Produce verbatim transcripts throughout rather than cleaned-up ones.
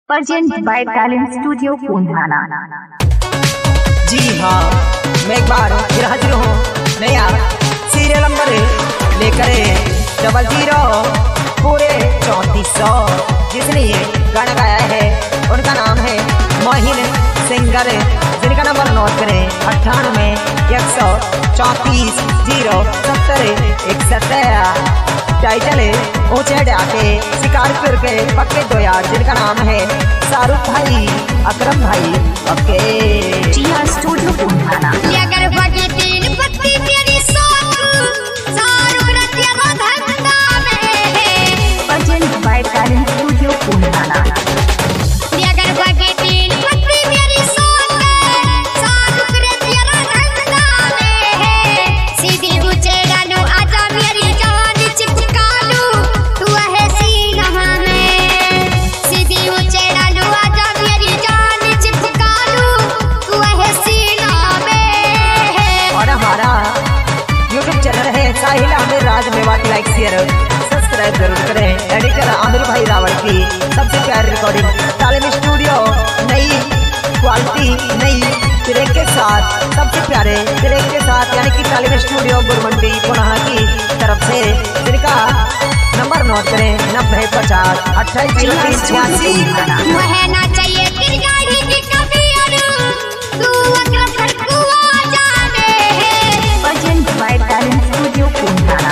Present by talent studio Pundhana. जी हाँ, मैं एक बार फिर हाजिर हूँ नया सीरियल नंबर लेकर डबल जीरो पूरे चौंतीस सौ। जिसने ये गाना गाया है उनका नाम है मोहिन सिंगर, जिनका नंबर नोट करें अट्ठानवे एक सौ चौंतीस जीरो सत्तर इकसठ। टाइटल ऊंचे डाके शिकारपुर के पक्के दो यार, जिनका नाम है शाहरुख भाई अकरम Bhai. Okay Jiya studio Pundhana. Present by talent studio Pundhana. Raj Mewati like share subscribe जरूर करें। एडिटर आमिर भाई रावल की सबसे प्यारी रिकॉर्डिंग तालिम स्टूडियो, नई क्वालिटी नई ट्रैक के साथ, सबसे प्यारे ट्रैक के साथ, यानी कि तालिम स्टूडियो गुरमंडी पुनः की तरफ से। जिनका नंबर नोट करें नब्बे पचास अट्ठाईस जीरो तीन छियासी। Present by talent studio Pundhana.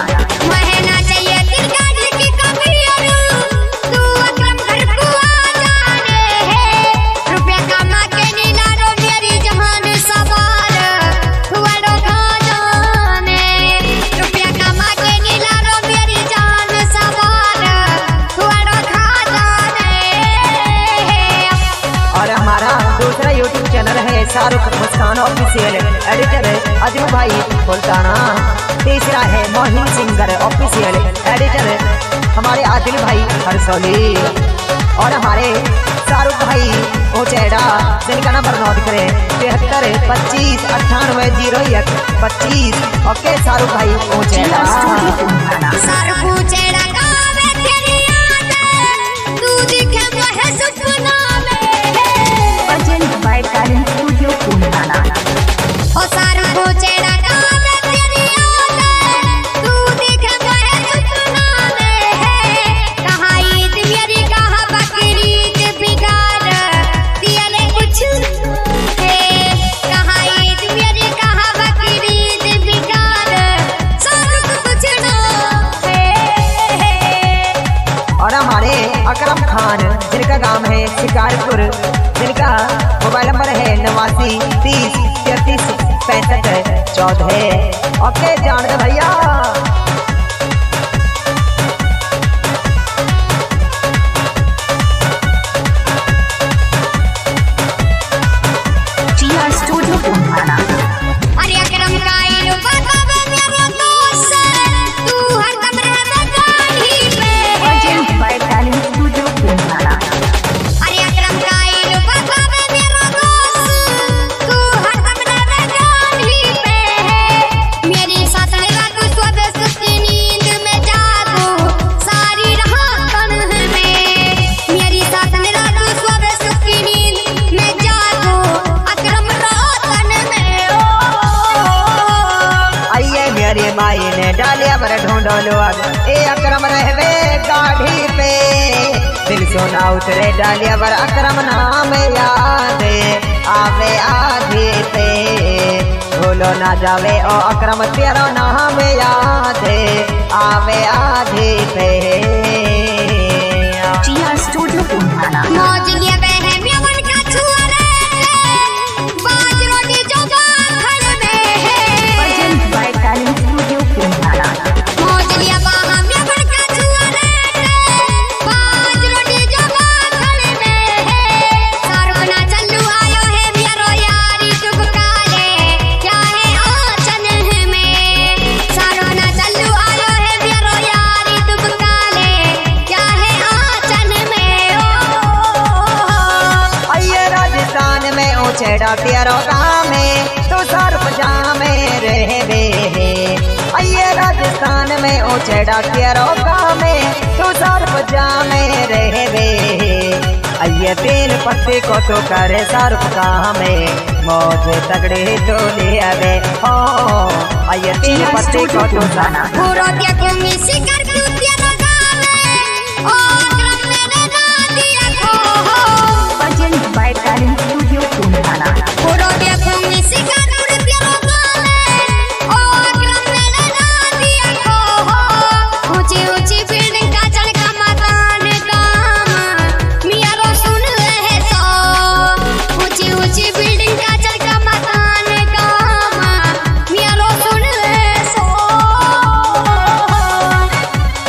YouTube channel है शाहरुख मुस्कान ऑफिशियल, एडिटर अजम भाई बोलताना। तीसरा है मोहिन सिंगर ऑफिशियल, एडिटर हमारे आदिल भाई हरसौली। और हमारे शाहरुख भाई ओचेड़ा, जिनका नंबर नोट करें तिहत्तर पच्चीस अट्ठानवे जीरो एक पच्चीस। ओके शाहरुख भाई ओचेड़ा। By talent studio Pundhana. ओ सारा कोचेड़ा का तेरी याद है, तू देखे मैं सपना में है। कहाँ ईद मेरी कहाँ बकरीद बिगाड़ दिया ले कुछ है। कहाँ ईद मेरी कहाँ बकरीद बिगाड़ सारा कुछ ना है। और हमारे अकरम खान, जिनका गांव है शिकारपुर, जिनका मोबाइल नंबर है नवासी तीस तैतीस पैंसठ चौदह। ओके जान दे भैया। जिया स्टूडियो पूंधाना। अरे अकरम का इलो बाबा मेरा दोस्त, तू हरदम रहता गाड़ी पे। Present by talent studio Pundhana. अरे अकरम का इलो बाबा मेरा दोस्त, तू हरदम रहता गाड़ी पे। मेरी साथ रात सुबह सुस्ती नींद में जागो, सारी रात तन में। मेरी साथ रात सुबह सुस्ती नींद में जागो, अकरम रातन में। आइए मेरी माई ने डालिया पर ढूंढो लोग, ए अकरम रहवे गाड़ी पे। दिल सोना उतरे डालिया पर अकरम नाम याद आवे आधी पे। भूलो ना जावे ओ अकरम तेरा नाम याद आवे आधी पे। जिया स्टूडियो पूंधाना। मौज लिया बहन यमन का छुआरे, बाज रोटी जो बाखर में है। Present by talent studio Pundhana. मौज लिया बहन यमन का छुआरे, बाज रोटी जो बाखर में है। सारो ना चल्लू आयो है मेरो यारी चुपकारे, क्या है आचन में। सारो ना चल्लू आयो है मेरो यारी चुपकारे, क्या है आचन में। ओ आइए राजस्थान में ओचेड़ा तेरो गाँव में, तो सर पजामे रहवे। आइए राजस्थान में ओचेड़ा तेरो गाँव में, तो सर पजामे रहवे। आइए तीन पत्ते को तो करे सर्फ का हमें मौज तगड़े तो ले आवे हो आइए तीन पत्ते को तो जाना पूरा क्या घूमी शिकार कुतिया लगावे ओ क्रम में ना दिया को Presented by Talent Studio Punhana. पूरा क्या घूमी शिकार कुतिया लगावे ओ क्रम में ना दिया को ऊंची ऊंची बिल्डिंग का चढ़ का मकान का मियां रो सुन रहे तो ऊंची ऊंची बिल्डिंग का चढ़ का मकान का मियां रो सुन रहे सो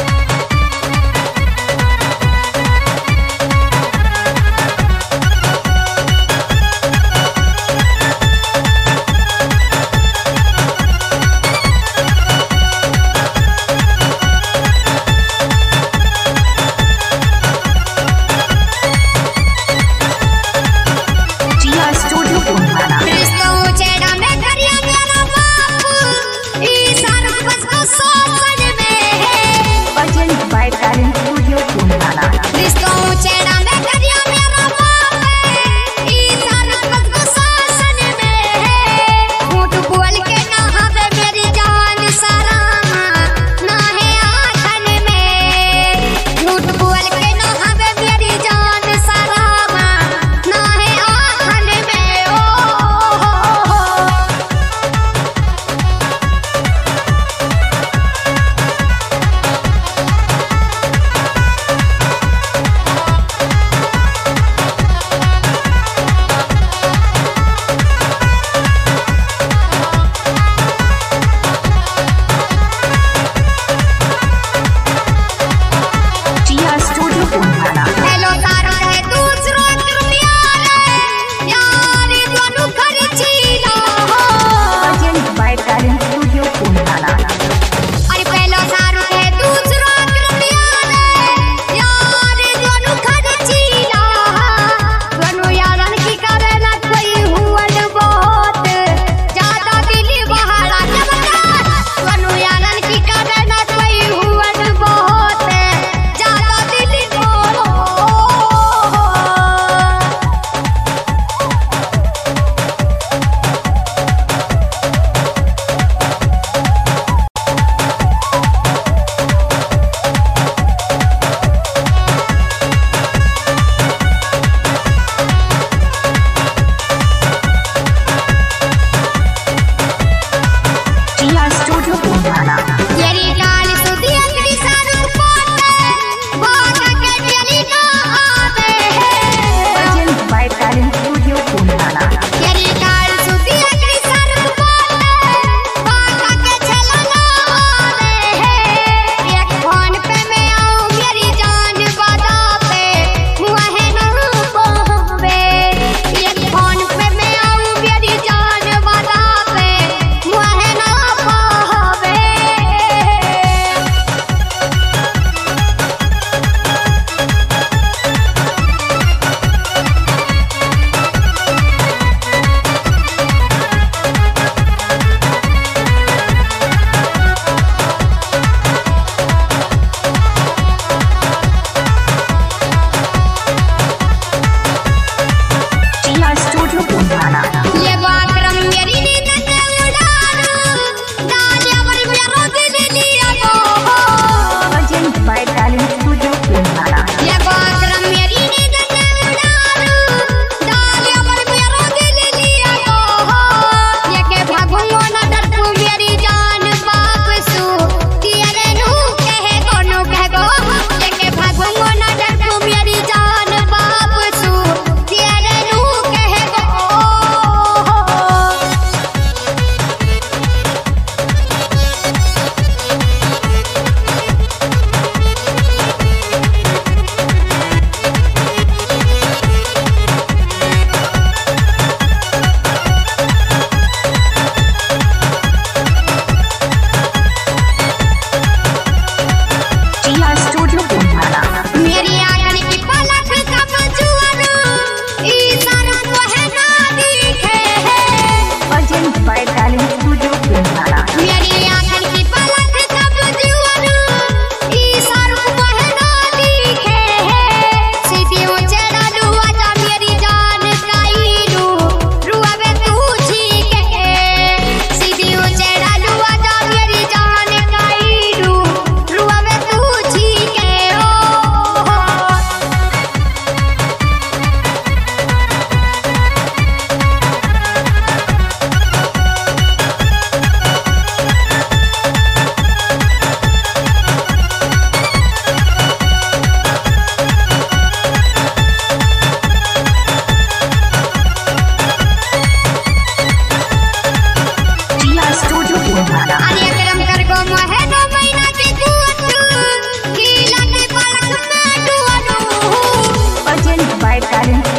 by Talent